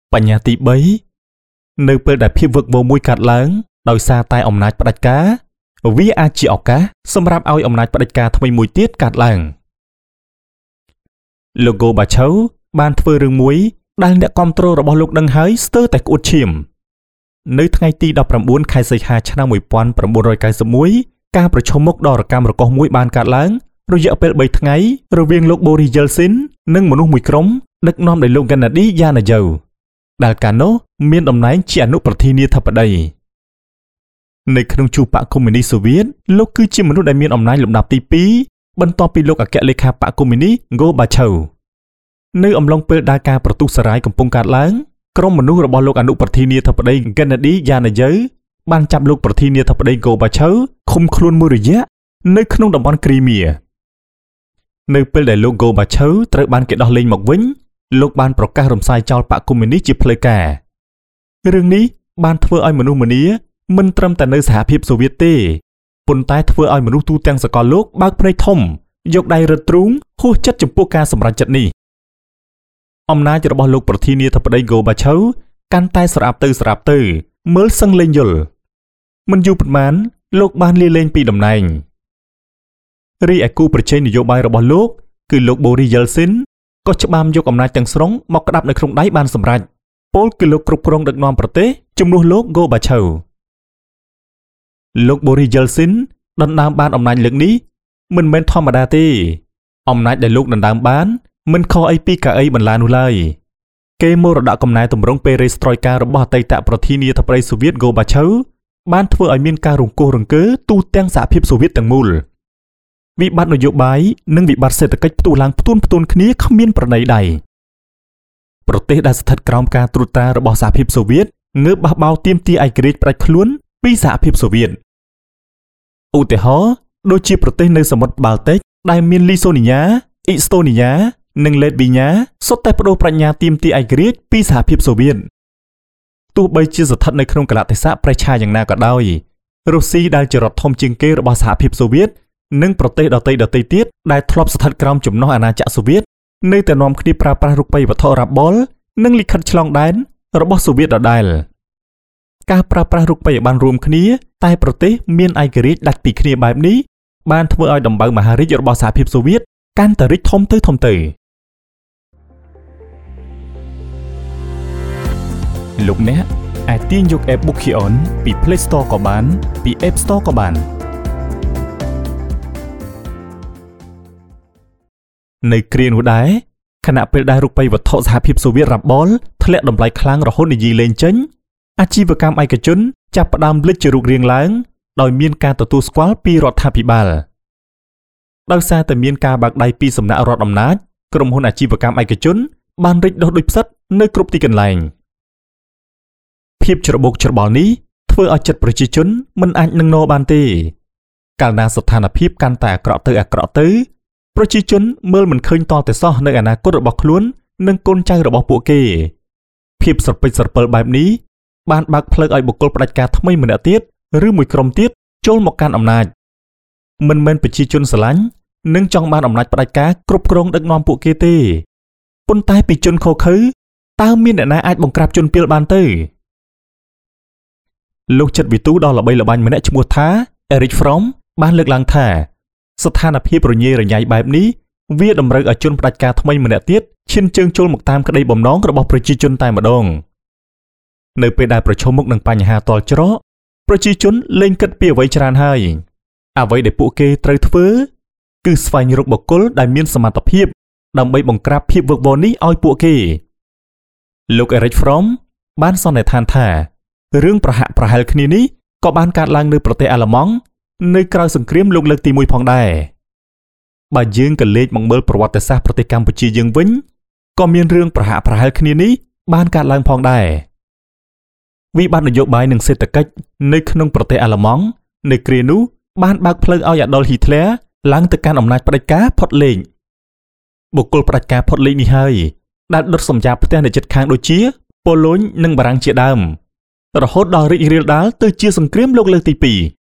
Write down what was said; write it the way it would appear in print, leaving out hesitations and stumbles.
បញ្ញត្តិ3នៅពេលដែលភាពវឹកវរមួយកាត់ឡើងដោយសារតែអំណាចផ្ដាច់ការវាអាចជាឱកាសសម្រាប់ឲ្យអំណាចផ្ដាច់ការថ្មីមួយទៀតកាត់ឡើងលោក Gorbachev បានធ្វើរឿងមួយដែលអ្នកគាំទ្ររបស់លោកដឹងហើយស្ទើរតែក្អួតឈាមនៅថ្ងៃទី19ខែសីហាឆ្នាំ1991ការប្រជុំមុខដ៏រកាំរកូសមួយបានកើតឡើងរយៈពេល3ថ្ងៃរវាងលោក Boris Yeltsin និងមនុស្សមួយក្រុមដឹកនាំដោយលោក Gennady Yanayev ដែលកាលនោះមានតំណែងជាអនុប្រធានាធិបតីនៅក្នុងជួរបកកុម្មុយនីសសូវៀតលោកគឺជាមនុស្សដែលមានអំណាចលំដាប់ទី2បន្ទាប់ពីលោកអគ្គលេខាបកកុម្មុយនីស Gorbachev នៅអំឡុងពេលដែលការប្រទុះសារាយកំពុងកើតឡើងក្រុមមនុស្សរបស់លោកអនុប្រធានាធិបតី Gennady Yanayev បានចាប់លោកប្រធានាធិបតី Gorbachev ឃុំខ្លួនមួយរយៈនៅក្នុងតំបន់គ្រីមៀនៅពេលដែលលោក Gorbachev ត្រូវបានគេដោះលែងមកវិញលោកបានប្រកាសរំសាយចោលបកកុម្មុយនីសជាផ្លូវការរឿងនេះបានធ្វើឲ្យមនុស្សម្នាមិនត្រឹមតែនៅសហភាពសូវៀតទេប៉ុន្តែធ្វើឲ្យមនុស្សទូទាំងសកលលោកបើកភ្នែកធំយកដៃរឹតទ្រូងហួសចិត្តចំពោះការសម្រេចចិត្តនេះអំណាចរបស់លោកប្រធានាធិបតី Gorbachev កាន់តែស្រាប់ទៅមើលសឹងលែងយល់មិនយូរប៉ុន្មានលោកបានលាលែងពីតំណែងរីឯគូប្រជែងនយោបាយរបស់លោកគឺលោក Boris Yeltsin ក៏ច្បាមយកអំណាចទាំងស្រុងមកក្តាប់នៅក្នុងដៃបានសម្រេចពលគឺលោកគ្រប់គ្រងដឹកនាំប្រទេសជំនួសលោក Gorbachev លោក Boris Yeltsin ដណ្ដើមបានអំណាចលើកនេះមិនមែនធម្មតាទេអំណាចដែលលោកដណ្ដើមបានមិនខុសអីពីកៅអីបន្លានោះឡើយគេមរតកកំណែតម្រង់ពេលរេស្ត្រយការរបស់អតីតប្រធានាធិបតីសូវៀត Gorbachev បានធ្វើឲ្យមានការរង្គោះរង្គើទូទាំងសហភាពសូវៀតទាំងមូលវិបត្តិនយោបាយនិងវិបត្តិសេដ្ឋកិច្ចផ្ទុះឡើងផ្ទួនគ្នាគ្មានប្រណីដៃប្រទេសដែលស្ថិតក្រោមការត្រួតត្រារបស់សហភាពសូវៀតងើបបះបោរទាមទារឯករាជ្យផ្ដាច់ខ្លួនពីសហភាពសូវៀតឧទាហរណ៍ដូចជាប្រទេសនៅសមុទ្របាល់ទិកដែលមានលីសូនីយ៉ាអ៊ីស្តូនីយ៉ានិងលេតវីញ៉ាសុទ្ធតែបដូរប្រាជ្ញាទាមទារឯករាជ្យពីសហភាពសូវៀតទោះបីជាស្ថិតនៅក្នុងកាលៈទេសៈប្រឆាយ៉ាងណាក៏ដោយរុស្ស៊ីដែលជារដ្ឋធំជាងគេរបស់សហភាពសូវៀតនិងប្រទេសដទៃទៀតដែលធ្លាប់ស្ថិតក្រោមចំណុះអាណាចក្រសូវៀតនៅតែនាំគ្នាប្រើប្រាស់រូបិយវត្ថុរ៉ាបលនិងលិខិតឆ្លងដែនរបស់សូវៀតដដែលការប្រើប្រាស់រូបិយប័ណ្ណរួមគ្នាតែប្រទេសមានឯករាជ្យដាច់ពីគ្នាបែបនេះបានធ្វើឲ្យដំបៅមហារាជរបស់សហភាពសូវៀតកាន់តែរីកធំទៅលោកអ្នកអាចទាញយក App Bookion ពី Play Store ក៏បានពី App Store ក៏បាននៅគ្រានោះដែរខណៈពេលដែលរូបិយវត្ថុសហភាពសូវៀតរ៉ាបលធ្លាក់តម្លៃខ្លាំងរហូតនិយាយលេងចេញអាជីវកម្មឯកជនចាប់ផ្ដើមលេចជារូបរាងឡើងដោយមានការទទួលស្គាល់ពីរដ្ឋាភិបាលដោយសារតែមានការបើកដៃពីសំណាក់រដ្ឋអំណាចក្រុមហ៊ុនអាជីវកម្មឯកជនបានរីកដុះដូចផ្សិតនៅគ្រប់ទីកន្លែងភាពច្របូកច្របល់នេះធ្វើឲ្យចិត្តប្រជាជនមិនអាចនឹងណបានទេកាលណាស្ថានភាពកាន់តែអាក្រក់ទៅប្រជាជនមើលមិនឃើញតតែសោះនៅអនាគតរបស់ខ្លួននិងកូនចៅរបស់ពួកគេភាពស្រពេចស្រពិលបែបនេះបានបើកផ្លូវឲ្យបុគ្គលផ្ដាច់ការថ្មីម្នាក់ទៀតឬមួយក្រុមទៀតចូលមកកាន់អំណាចមិនមែនប្រជាជនស្រឡាញ់និងចង់បានអំណាចផ្ដាច់ការគ្រប់គ្រងដឹកនាំពួកគេទេប៉ុន្តែពីជនខុសខើតើមានអ្នកណាអាចបង្ក្រាបជនពាលបានទៅលោកចិត្តវិទូដ៏ល្បីល្បាញម្នាក់ឈ្មោះថា Erich Fromm បានលើកឡើងថាស្ថានភាពរញ៉េរញ៉ៃបែបនេះវាតម្រូវឲ្យជនផ្ដាច់ការថ្មីម្នាក់ទៀតឈានជើងចូលមកតាមក្តីបំណងរបស់ប្រជាជនតែម្ដងនៅពេលដែលប្រឈមមុខនឹងបញ្ហាទាល់ច្រកប្រជាជនលែងគិតពីអ្វីច្រើនហើយអ្វីដែលពួកគេត្រូវធ្វើគឺស្វែងរកបុគ្គលដែលមានសមត្ថភាពដើម្បីបង្ក្រាបភាពវឹកវរនេះឲ្យពួកគេលោក Erich Fromm បានសន្និដ្ឋានថារឿងប្រហាក់ប្រហែលគ្នានេះក៏បានកើតឡើងនៅប្រទេសអាល្លឺម៉ង់នៅក្រៅសង្គ្រាមលោកលើកទី1ផងដែរបើយើងក៏លេចមកមើលប្រវត្តិសាស្ត្រប្រទេសកម្ពុជាយើងវិញក៏មានរឿងប្រហាក់ប្រហែលគ្នានេះបានកើតឡើងផងដែរវិបត្តិនយោបាយនិងសេដ្ឋកិច្ចនៅក្នុងប្រទេសអាល្លឺម៉ង់នៅគ្រានោះបានបើកផ្លូវឲ្យអាដុលហ៊ីតលែរឡើងទៅកាន់អំណាចផ្ដាច់ការផុតលេខបុគ្គលផ្ដាច់ការផុតលេខនេះហើយដែលដុតសម្យាផ្ទះនៅជិតខាងដូចជាប៉ូឡូញនិងបារាំងជាដើមរហូតដល់រីករាលដាលទៅជាសង្គ្រាមលោកលើកទី